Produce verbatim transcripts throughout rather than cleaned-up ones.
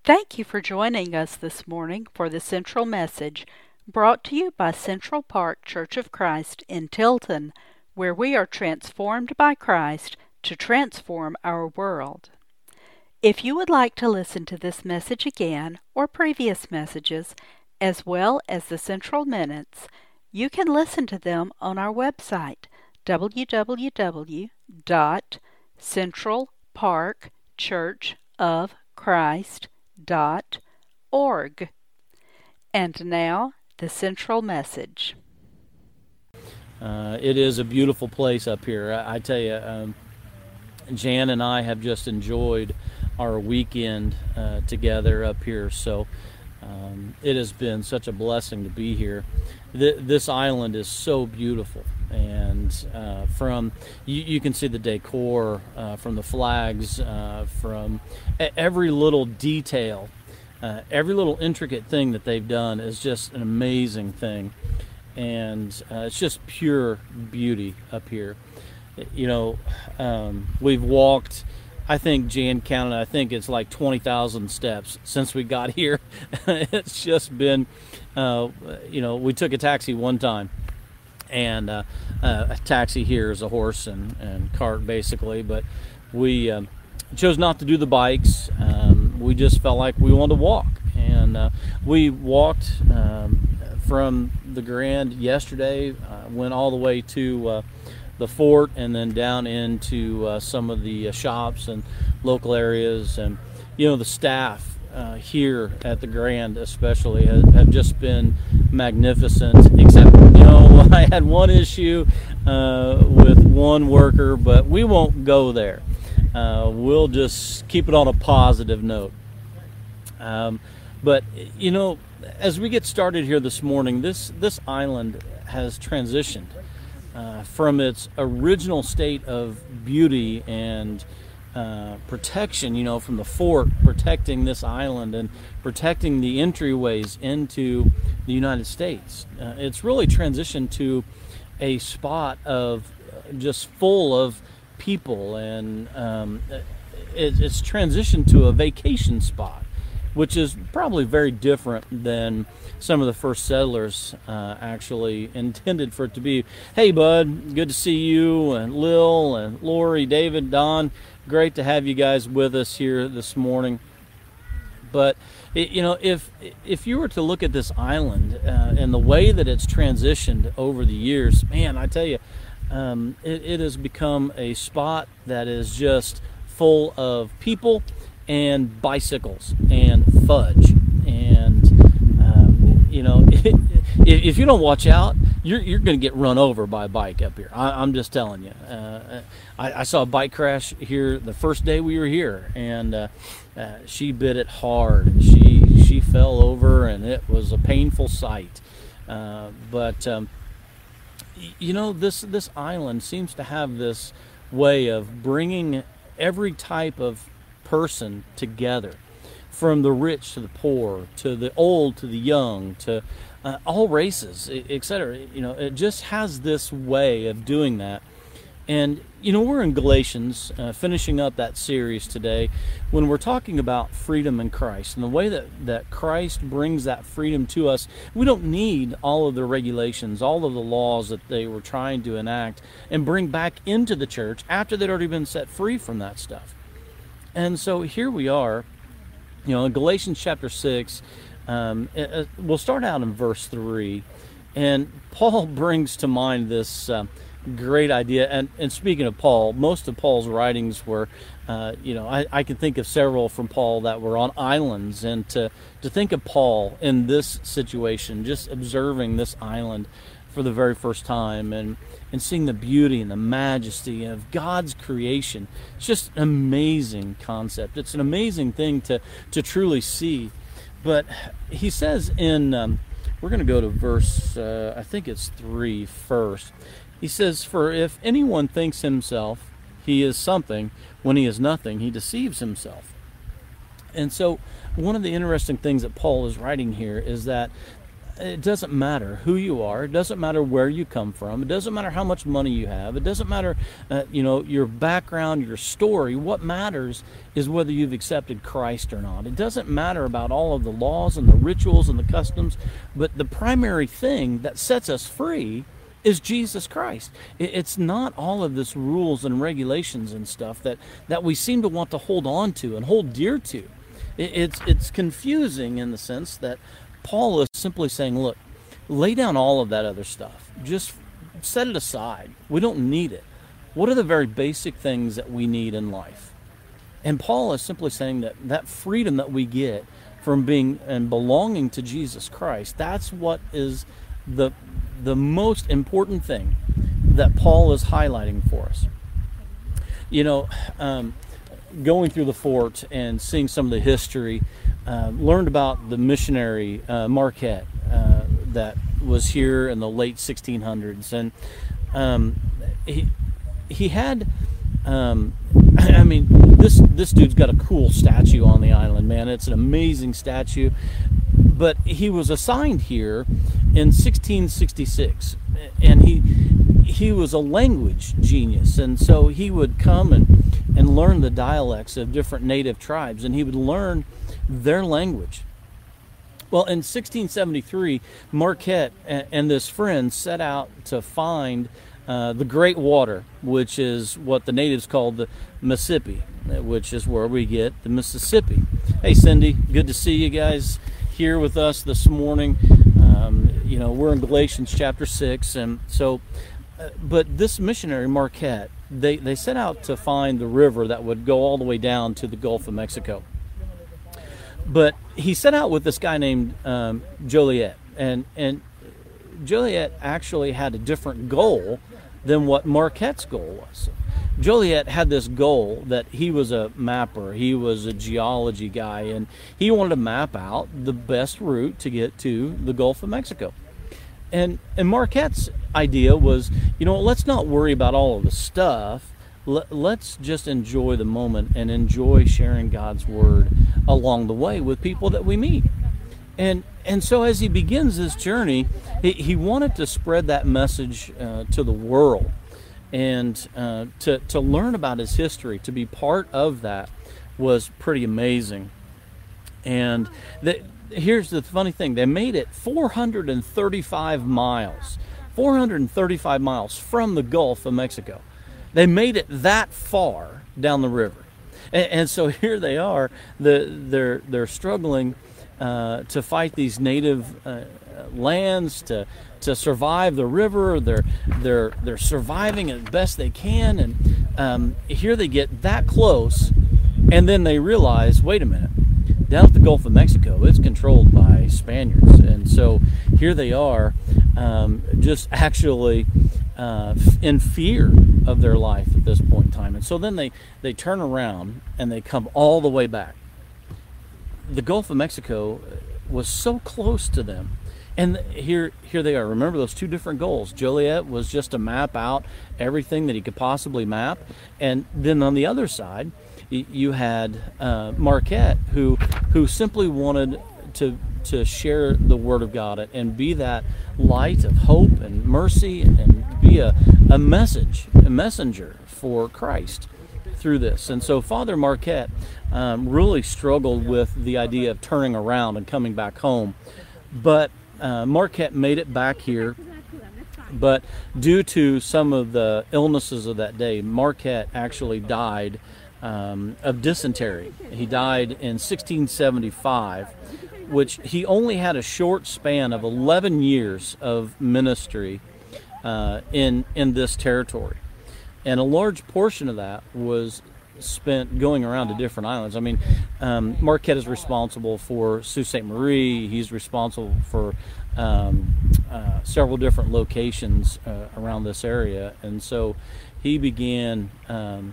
Thank you for joining us this morning for the Central Message, brought to you by Central Park Church of Christ in Tilton, where we are transformed by Christ to transform our world. If you would like to listen to this message again or previous messages, as well as the Central Minutes, you can listen to them on our website, w w w dot central park church of christ dot org. And now, the Central Message. Uh, it is a beautiful place up here. I, I tell you, um, Jan and I have just enjoyed our weekend uh, together up here, so um, it has been such a blessing to be here. Th- this island is so beautiful, and uh, from you, you can see the decor uh, from the flags, uh, from every little detail, uh, every little intricate thing that they've done is just an amazing thing, and uh, it's just pure beauty up here. You know, um, we've walked, I think Jan counted, I think it's like twenty thousand steps since we got here. It's just been, uh, you know, we took a taxi one time, and uh, uh, a taxi here is a horse and, and cart basically, but we um, chose not to do the bikes. Um, we just felt like we wanted to walk, and uh, we walked um, from the Grand yesterday, uh, went all the way to uh, the fort, and then down into uh, some of the uh, shops and local areas. And you know, the staff uh, here at the Grand especially have, have just been magnificent, except you know I had one issue uh, with one worker, but we won't go there. Uh, we'll just keep it on a positive note. Um, but you know, as we get started here this morning, this this island has transitioned Uh, from its original state of beauty and uh, protection, you know, from the fort protecting this island and protecting the entryways into the United States. Uh, it's really transitioned to a spot of just full of people, and um, it, it's transitioned to a vacation spot, which is probably very different than some of the first settlers uh, actually intended for it to be. Hey, bud, good to see you, and Lil, and Lori, David, Don. Great to have you guys with us here this morning. But, it, you know, if if you were to look at this island uh, and the way that it's transitioned over the years, man, I tell you, um, it, it has become a spot that is just full of people and bicycles and fudge. And um, you know, if you don't watch out, you're you're going to get run over by a bike up here. I, I'm just telling you. Uh, I, I saw a bike crash here the first day we were here, and uh, uh, she bit it hard. She she fell over, and it was a painful sight. Uh, but um, you know, this this island seems to have this way of bringing every type of person together, from the rich to the poor, to the old to the young, to uh, all races, et cetera. You know, it just has this way of doing that. And you know, we're in Galatians, uh, finishing up that series today, when we're talking about freedom in Christ and the way that that Christ brings that freedom to us. We don't need all of the regulations, all of the laws that they were trying to enact and bring back into the church after they'd already been set free from that stuff. And so here we are, you know, in Galatians chapter six. Um, it, it, we'll start out in verse three, and Paul brings to mind this uh, great idea. And, and speaking of Paul, most of Paul's writings were, uh, you know, I, I can think of several from Paul that were on islands, and to to think of Paul in this situation, just observing this island for the very first time, and and seeing the beauty and the majesty of God's creation. It's just an amazing concept. It's an amazing thing to, to truly see. But he says in, um, we're going to go to verse, uh, I think it's three first. He says, "For if anyone thinks himself he is something when he is nothing, he deceives himself." And so one of the interesting things that Paul is writing here is that it doesn't matter who you are. It doesn't matter where you come from. It doesn't matter how much money you have. It doesn't matter, uh, you know, your background, your story. What matters is whether you've accepted Christ or not. It doesn't matter about all of the laws and the rituals and the customs, but the primary thing that sets us free is Jesus Christ. It's not all of this rules and regulations and stuff that, that we seem to want to hold on to and hold dear to. It's, it's confusing in the sense that Paul is simply saying, look, lay down all of that other stuff. Just set it aside. We don't need it. What are the very basic things that we need in life? And Paul is simply saying that that freedom that we get from being and belonging to Jesus Christ, that's what is the the most important thing that Paul is highlighting for us. You know, um, going through the fort and seeing some of the history, uh, learned about the missionary uh, Marquette uh, that was here in the late sixteen hundreds, and um, he he had. Um, I mean, this this dude's got a cool statue on the island, man. It's an amazing statue. But he was assigned here in sixteen sixty-six, and he he was a language genius, and so he would come and, and learn the dialects of different native tribes, and he would learn their language. Well, in sixteen seventy-three, Marquette and, and this friend set out to find uh, the Great Water, which is what the natives called the Mississippi, which is where we get the Mississippi. Hey, Cindy, good to see you guys here with us this morning. Um, you know, we're in Galatians chapter six, and so, uh, but this missionary Marquette, they, they set out to find the river that would go all the way down to the Gulf of Mexico. But he set out with this guy named um, Joliet, and and Joliet actually had a different goal than what Marquette's goal was. Joliet had this goal that he was a mapper, he was a geology guy, and he wanted to map out the best route to get to the Gulf of Mexico. And and Marquette's idea was, you know, let's not worry about all of the stuff. Let's just enjoy the moment and enjoy sharing God's word along the way with people that we meet. And and so as he begins this journey, he, he wanted to spread that message uh, to the world, and uh, to, to learn about his history, to be part of that was pretty amazing. And the, here's the funny thing, they made it four hundred thirty-five miles, four hundred thirty-five miles from the Gulf of Mexico. They made it that far down the river. And, and so here they are, the, they're, they're struggling uh, to fight these native uh, lands, to to survive the river. They're they're they're surviving as best they can, and um, here they get that close, and then they realize, wait a minute, down at the Gulf of Mexico, it's controlled by Spaniards, and so here they are, um, just actually uh, in fear of their life at this point in time. And so then they they turn around and they come all the way back. The Gulf of Mexico was so close to them. And here here they are. Remember those two different goals. Joliet was just to map out everything that he could possibly map. And then on the other side, you had uh, Marquette, who who simply wanted to to share the Word of God and be that light of hope and mercy, and be a, a message, a messenger for Christ through this. And so Father Marquette um, really struggled with the idea of turning around and coming back home. But uh, Marquette made it back here. But due to some of the illnesses of that day, Marquette actually died um, of dysentery. He died in sixteen seventy-five, which he only had a short span of eleven years of ministry uh, in in this territory. And a large portion of that was spent going around to different islands. I mean, um, Marquette is responsible for Sault Ste. Marie. He's responsible for um, uh, several different locations uh, around this area. And so he began um,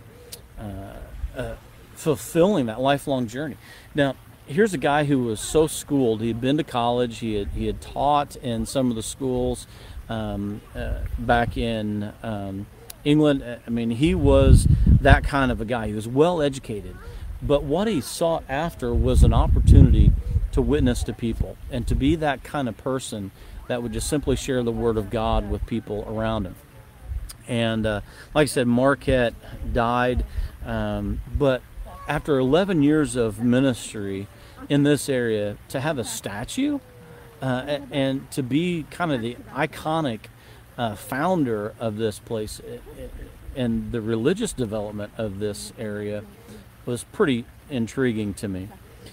uh, uh, fulfilling that lifelong journey. Now, here's a guy who was so schooled. He had been to college. He had, he had taught in some of the schools um, uh, back in um, England. I mean, he was that kind of a guy. He was well educated, But what he sought after was an opportunity to witness to people and to be that kind of person that would just simply share the Word of God with people around him. And uh, like I said, Marquette died, um, but after eleven years of ministry in this area, to have a statue uh, and to be kind of the iconic uh, founder of this place and the religious development of this area was pretty intriguing to me.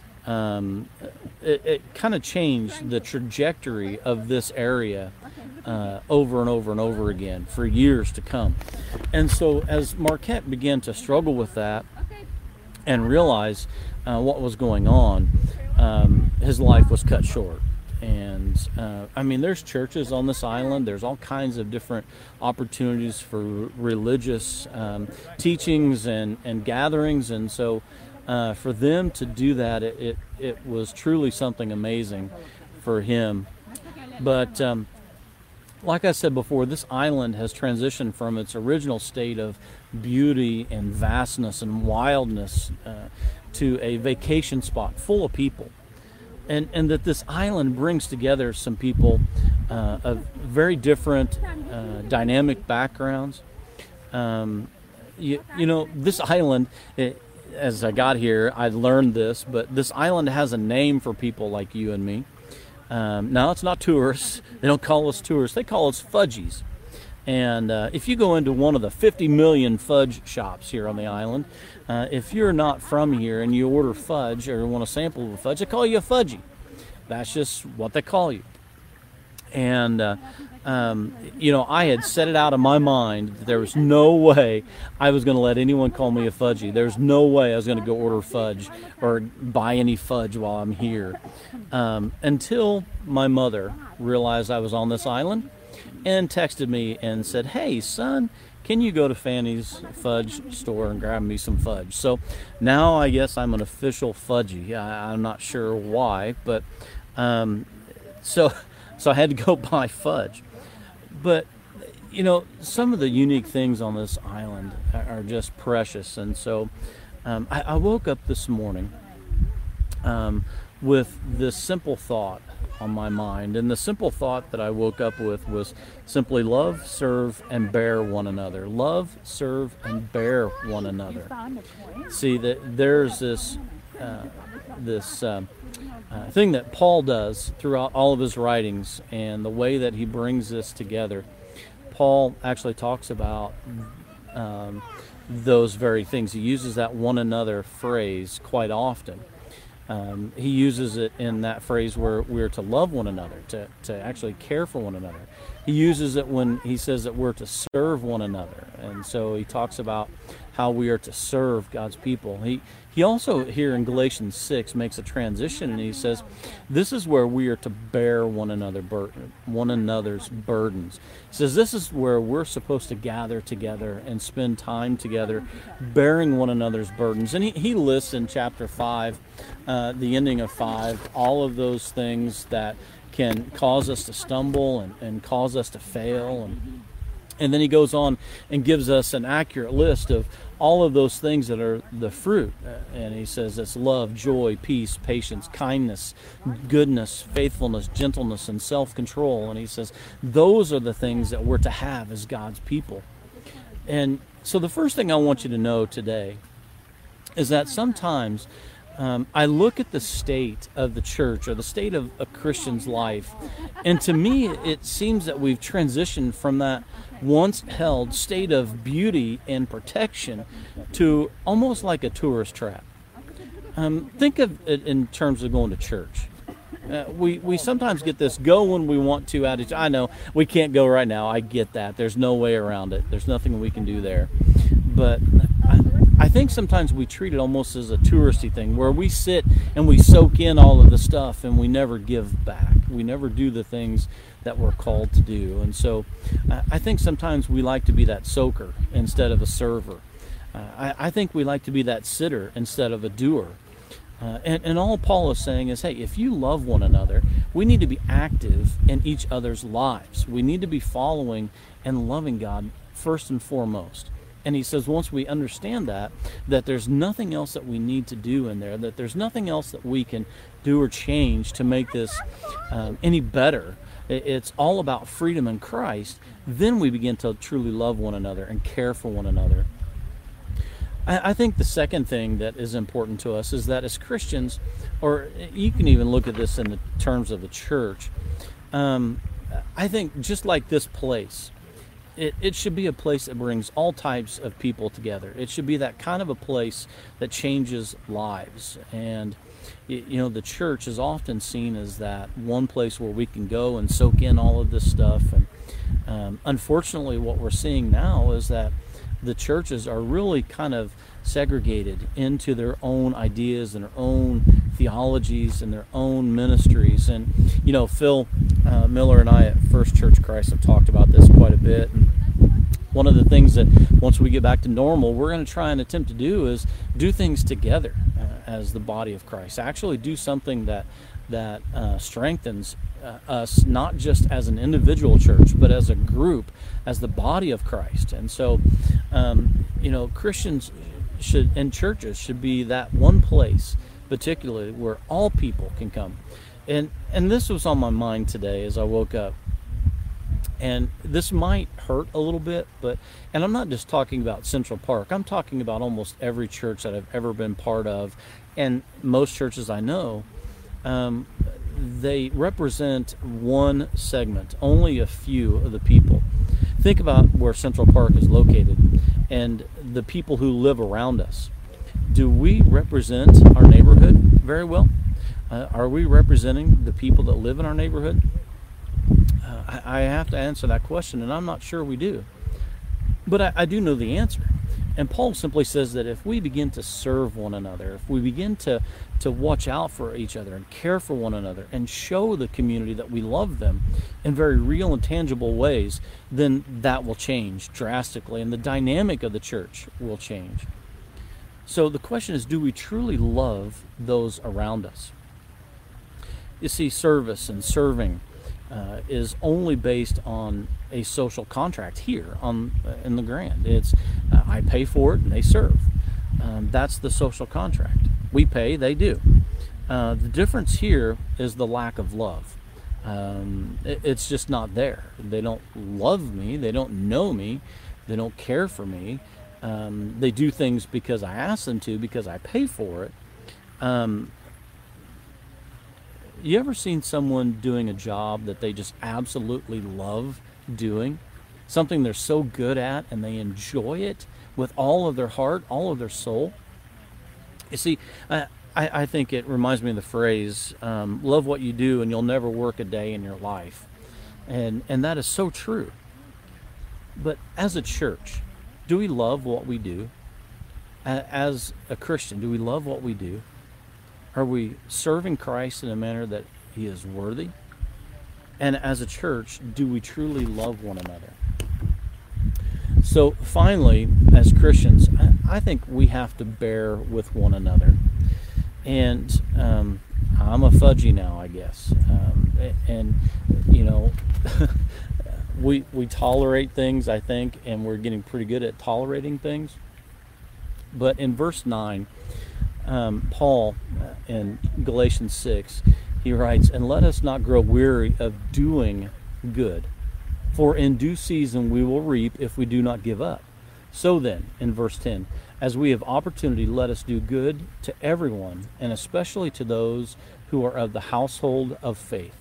Um, it it kind of changed the trajectory of this area uh, over and over and over again for years to come. And so as Marquette began to struggle with that and realize uh, what was going on, um, his life was cut short. And uh, I mean, there's churches on this island. There's all kinds of different opportunities for religious um, teachings and, and gatherings. And so uh, for them to do that, it, it, it was truly something amazing for him. But um, like I said before, this island has transitioned from its original state of beauty and vastness and wildness uh, to a vacation spot full of people. And and that this island brings together some people uh, of very different uh, dynamic backgrounds. Um, you, you know, this island, it, as I got here, I learned this, but this island has a name for people like you and me. Um, now, it's not tourists. They don't call us tourists. They call us fudgies. And uh, if you go into one of the fifty million fudge shops here on the island, uh, if you're not from here and you order fudge or want a sample of a fudge, they call you a fudgy. That's just what they call you. And, uh, um, you know, I had set it out of my mind that there was no way I was going to let anyone call me a fudgy. There's no way I was going to go order fudge or buy any fudge while I'm here. Um, until my mother realized I was on this island and texted me and said, "Hey, son, can you go to Fanny's fudge store and grab me some fudge?" So now I guess I'm an official fudgy. I, I'm not sure why, but um, so so I had to go buy fudge. But, you know, some of the unique things on this island are just precious. And so um, I, I woke up this morning um, with this simple thought on my mind. And the simple thought that I woke up with was simply love, serve, and bear one another. Love, serve, and bear one another. See, that there's this uh, this um, uh, thing that Paul does throughout all of his writings, and the way that he brings this together. Paul actually talks about um, those very things. He uses that one another phrase quite often. Um, he uses it in that phrase where we're to love one another, to, to actually care for one another. He uses it when he says that we're to serve one another. And so he talks about how we are to serve God's people. He he also here in Galatians six makes a transition, and he says this is where we are to bear one another burden, one another's burdens. He says this is where we're supposed to gather together and spend time together bearing one another's burdens. And he, he lists in chapter five, uh, the ending of five, all of those things that can cause us to stumble and, and cause us to fail. And And then he goes on and gives us an accurate list of all of those things that are the fruit. And he says it's love, joy, peace, patience, kindness, goodness, faithfulness, gentleness, and self-control. And he says those are the things that we're to have as God's people. And so the first thing I want you to know today is that sometimes Um, I look at the state of the church or the state of a Christian's life, and to me it seems that we've transitioned from that once held state of beauty and protection to almost like a tourist trap. Um, think of it in terms of going to church. Uh, we, we sometimes get this go when we want to attitude. I know we can't go right now. I get that. There's no way around it. There's nothing we can do there. But I, I think sometimes we treat it almost as a touristy thing where we sit and we soak in all of the stuff and we never give back. We never do the things that we're called to do. And so uh, I think sometimes we like to be that soaker instead of a server. Uh, I, I think we like to be that sitter instead of a doer. Uh, and, and all Paul is saying is, hey, if you love one another, we need to be active in each other's lives. We need to be following and loving God first and foremost. And he says once we understand that, that there's nothing else that we need to do in there, that there's nothing else that we can do or change to make this um, any better. It's all about freedom in Christ. Then we begin to truly love one another and care for one another. I, I think the second thing that is important to us is that as Christians, or you can even look at this in the terms of the church, um, I think just like this place, It, it should be a place that brings all types of people together. It should be that kind of a place that changes lives. And, you know, the church is often seen as that one place where we can go and soak in all of this stuff. And um, unfortunately, what we're seeing now is that the churches are really kind of segregated into their own ideas and their own theologies and their own ministries. And, you know, Phil uh, Miller and I at First Church Christ have talked about this quite a bit. And one of the things that once we get back to normal, we're going to try and attempt to do is do things together uh, as the body of Christ. Actually do something that, that uh, strengthens uh, us, not just as an individual church, but as a group, as the body of Christ. And so, um, you know, Christians should and churches should be that one place, particularly where all people can come. And and this was on my mind today as I woke up. And this might hurt a little bit, but and I'm not just talking about Central Park. I'm talking about almost every church that I've ever been part of, and most churches I know. Um, they represent one segment, only a few of the people. Think about where Central Park is located and the people who live around us. Do we represent our neighborhood very well? Uh, are we representing the people that live in our neighborhood? Uh, I, I have to answer that question, and I'm not sure we do. But I, I do know the answer. And Paul simply says that if we begin to serve one another, if we begin to, to watch out for each other and care for one another and show the community that we love them in very real and tangible ways, then that will change drastically, and the dynamic of the church will change. So the question is, do we truly love those around us? You see, service and serving uh, is only based on a social contract here on uh, in the Grand. It's uh, I pay for it and they serve. Um, that's the social contract. We pay, they do. Uh, the difference here is the lack of love. Um, it, it's just not there. They don't love me. They don't know me. They don't care for me. Um, they do things because I ask them to, because I pay for it. Um, you ever seen someone doing a job that they just absolutely love doing? Something they're so good at and they enjoy it with all of their heart, all of their soul? You see, I, I think it reminds me of the phrase, um, love what you do and you'll never work a day in your life. And, and that is so true. But as a church, do we love what we do? As a Christian, do we love what we do? Are we serving Christ in a manner that He is worthy? And as a church, do we truly love one another? So finally, as Christians, I think we have to bear with one another. And um, I'm a fudgy now, I guess. Um, and, you know, we we tolerate things, I think, and we're getting pretty good at tolerating things. But in verse nine, um, Paul, uh, in Galatians six, he writes, "And let us not grow weary of doing good, for in due season we will reap if we do not give up. So then," in verse ten, "as we have opportunity, let us do good to everyone, and especially to those who are of the household of faith."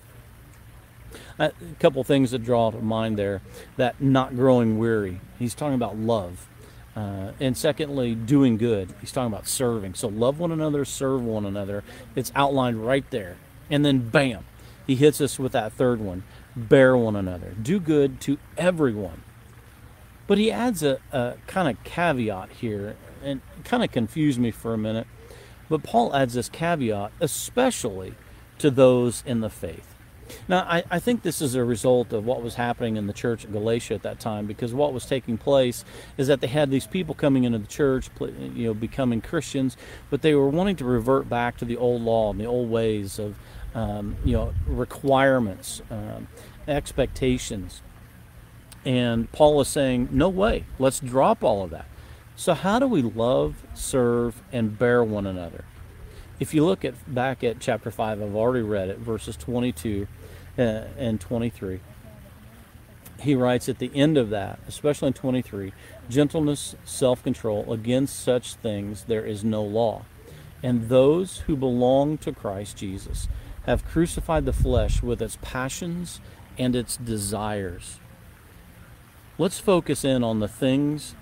A couple things that draw to mind there. That not growing weary. He's talking about love. Uh, and secondly, doing good. He's talking about serving. So love one another, serve one another. It's outlined right there. And then bam, he hits us with that third one. Bear one another. Do good to everyone. But he adds a, a kind of caveat here, and it kind of confused me for a minute. But Paul adds this caveat, especially to those in the faith. Now, I, I think this is a result of what was happening in the church at Galatia at that time, because what was taking place is that they had these people coming into the church, you know, becoming Christians, but they were wanting to revert back to the old law and the old ways of, um, you know, requirements, um, expectations. And Paul is saying, no way, let's drop all of that. So how do we love, serve, and bear one another? If you look at back at chapter five, I've already read it, verses twenty-two and twenty-three. He writes at the end of that, especially in twenty-three, gentleness, self-control, against such things there is no law. And those who belong to Christ Jesus have crucified the flesh with its passions and its desires. Let's focus in on the things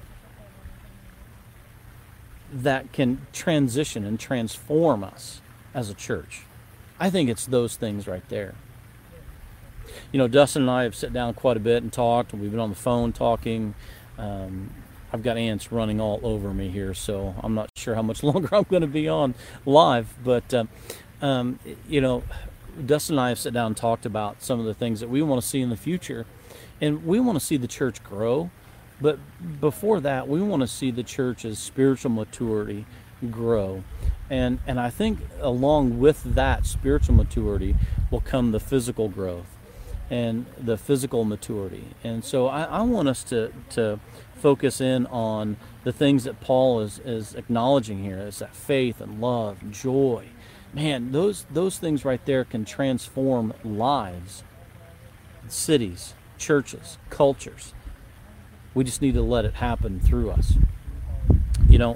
that can transition and transform us as a church. I think it's those things right there. You know, Dustin and I have sat down quite a bit and talked. We've been on the phone talking. Um, I've got ants running all over me here, so I'm not sure how much longer I'm going to be on live. But, um, um, you know, Dustin and I have sat down and talked about some of the things that we want to see in the future. And we want to see the church grow. But before that, we want to see the church's spiritual maturity grow. And, and I think along with that spiritual maturity will come the physical growth and the physical maturity. And so I, I want us to, to focus in on the things that Paul is, is acknowledging here. It's that faith and love and joy. Man, those, those things right there can transform lives, cities, churches, cultures. We just need to let it happen through us. You know,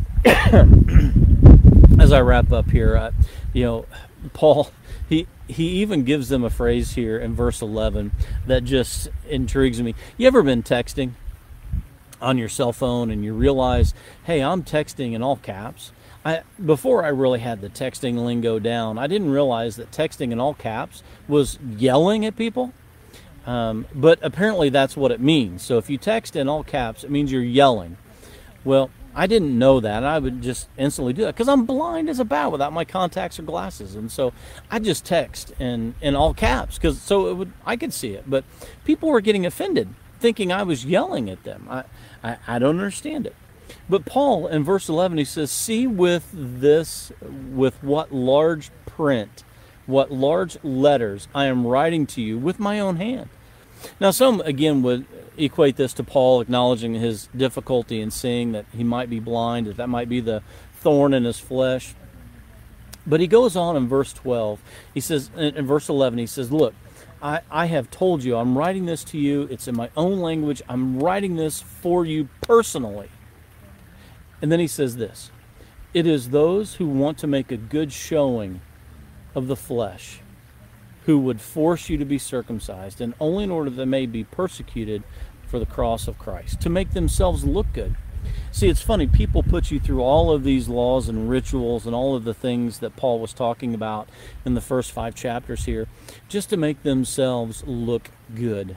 as I wrap up here, I, you know, Paul, he he even gives them a phrase here in verse eleven that just intrigues me. You ever been texting on your cell phone and you realize, hey, I'm texting in all caps? I, before I really had the texting lingo down, I didn't realize that texting in all caps was yelling at people. Um, but apparently that's what it means. So if you text in all caps, it means you're yelling. Well, I didn't know that. I would just instantly do that because I'm blind as a bat without my contacts or glasses. And so I just text in, in all caps because so it would I could see it. But people were getting offended, thinking I was yelling at them. I, I, I don't understand it. But Paul in verse eleven, he says, see with this, with what large print, what large letters I am writing to you with my own hand. Now, some, again, would equate this to Paul acknowledging his difficulty in seeing, that he might be blind, that that might be the thorn in his flesh. But he goes on in verse twelve. He says, in verse eleven, he says, look, I, I have told you, I'm writing this to you. It's in my own language. I'm writing this for you personally. And then he says this, it is those who want to make a good showing of the flesh who would force you to be circumcised, and only in order that they may be persecuted for the cross of Christ, to make themselves look good. See, it's funny, people put you through all of these laws and rituals and all of the things that Paul was talking about in the first five chapters here, just to make themselves look good.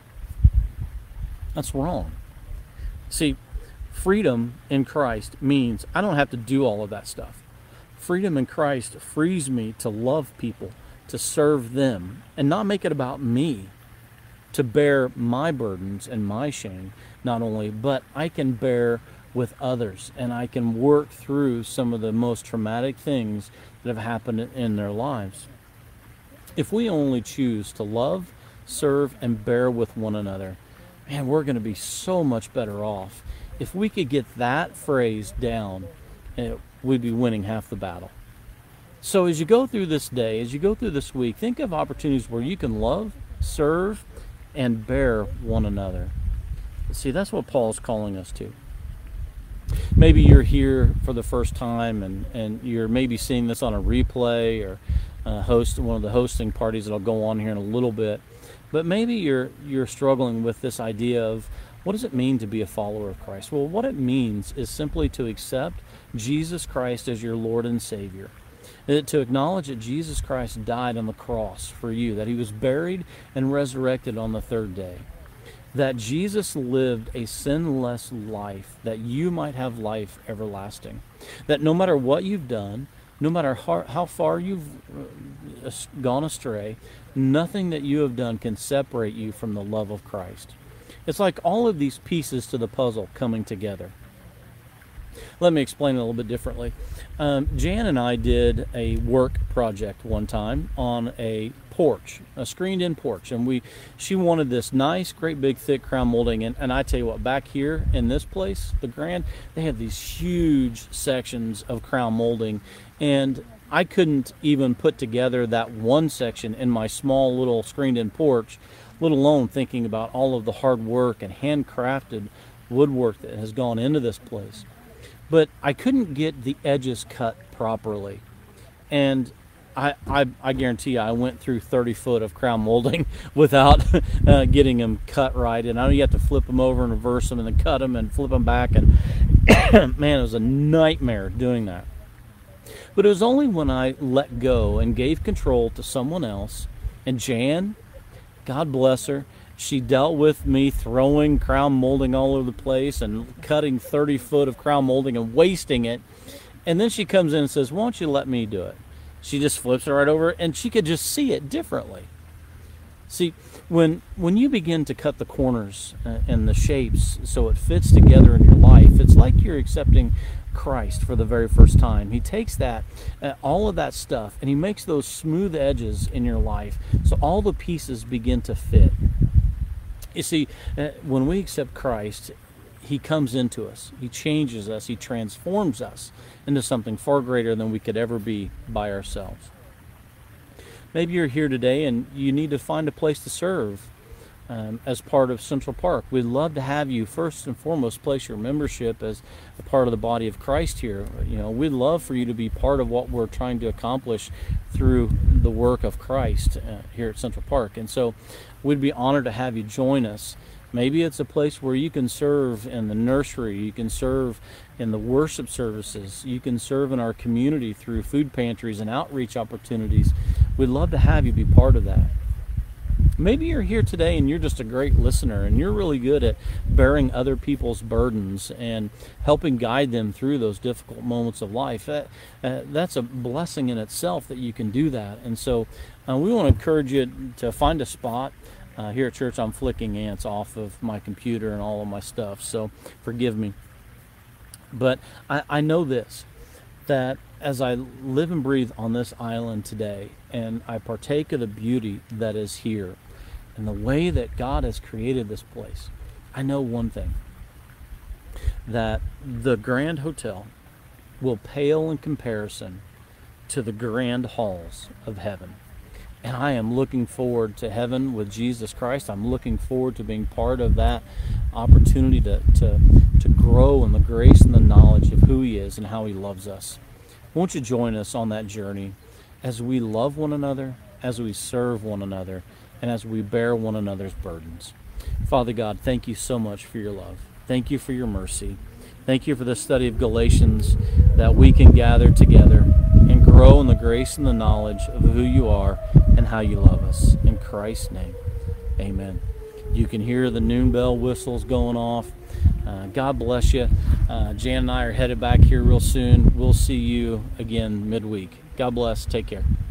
That's wrong. See, freedom in Christ means I don't have to do all of that stuff. Freedom in Christ frees me to love people, to serve them, and not make it about me, to bear my burdens and my shame, not only, but I can bear with others, and I can work through some of the most traumatic things that have happened in their lives. If we only choose to love, serve, and bear with one another, man, we're going to be so much better off. If we could get that phrase down, we'd be winning half the battle. So as you go through this day, as you go through this week, think of opportunities where you can love, serve, and bear one another. See, that's what Paul's calling us to. Maybe you're here for the first time and, and you're maybe seeing this on a replay or uh, host one of the hosting parties that'll go on here in a little bit. But maybe you're you're struggling with this idea of what does it mean to be a follower of Christ? Well, what it means is simply to accept Jesus Christ as your Lord and Savior. To acknowledge that Jesus Christ died on the cross for you, that he was buried and resurrected on the third day, that Jesus lived a sinless life, that you might have life everlasting, that no matter what you've done, no matter how, how far you've gone astray, nothing that you have done can separate you from the love of Christ. It's like all of these pieces to the puzzle coming together. Let me explain it a little bit differently. Um, Jan and I did a work project one time on a porch, a screened-in porch, and we she wanted this nice, great big, thick crown molding. And, and I tell you what, back here in this place, the Grand, they have these huge sections of crown molding, and I couldn't even put together that one section in my small little screened-in porch, let alone thinking about all of the hard work and handcrafted woodwork that has gone into this place. But I couldn't get the edges cut properly. And I, I, I guarantee you I went through thirty foot of crown molding without uh, getting them cut right. And I know you have to flip them over and reverse them and then cut them and flip them back. And man, it was a nightmare doing that. But it was only when I let go and gave control to someone else. And Jan, God bless her, she dealt with me throwing crown molding all over the place and cutting thirty foot of crown molding and wasting it. And then she comes in and says, why don't you let me do it? She just flips it right over, and she could just see it differently. See, when when you begin to cut the corners uh, and the shapes so it fits together in your life, it's like you're accepting Christ for the very first time. He takes that, uh, all of that stuff, and he makes those smooth edges in your life so all the pieces begin to fit. You see, uh, when we accept Christ, he comes into us. He changes us. He transforms us into something far greater than we could ever be by ourselves. Maybe you're here today and you need to find a place to serve um, as part of Central Park. We'd love to have you first and foremost place your membership as a part of the body of Christ here. You know, we'd love for you to be part of what we're trying to accomplish through the work of Christ uh, here at Central Park. And so we'd be honored to have you join us. Maybe it's a place where you can serve in the nursery, you can serve in the worship services, you can serve in our community through food pantries and outreach opportunities. We'd love to have you be part of that. Maybe you're here today and you're just a great listener and you're really good at bearing other people's burdens and helping guide them through those difficult moments of life. That, uh, that's a blessing in itself that you can do that. And so uh, we want to encourage you to find a spot. Uh, here at church, I'm flicking ants off of my computer and all of my stuff, so forgive me. But I, I know this, that as I live and breathe on this island today, and I partake of the beauty that is here, and the way that God has created this place, I know one thing, that the Grand Hotel will pale in comparison to the grand halls of heaven. And I am looking forward to heaven with Jesus Christ. I'm looking forward to being part of that opportunity to, to, to grow in the grace and the knowledge of who he is and how he loves us. Won't you join us on that journey as we love one another, as we serve one another, and as we bear one another's burdens. Father God, thank you so much for your love. Thank you for your mercy. Thank you for the study of Galatians, that we can gather together and grow in the grace and the knowledge of who you are and how you love us. In Christ's name, amen. You can hear the noon bell whistles going off. Uh, God bless you. Uh, Jan and I are headed back here real soon. We'll see you again midweek. God bless. Take care.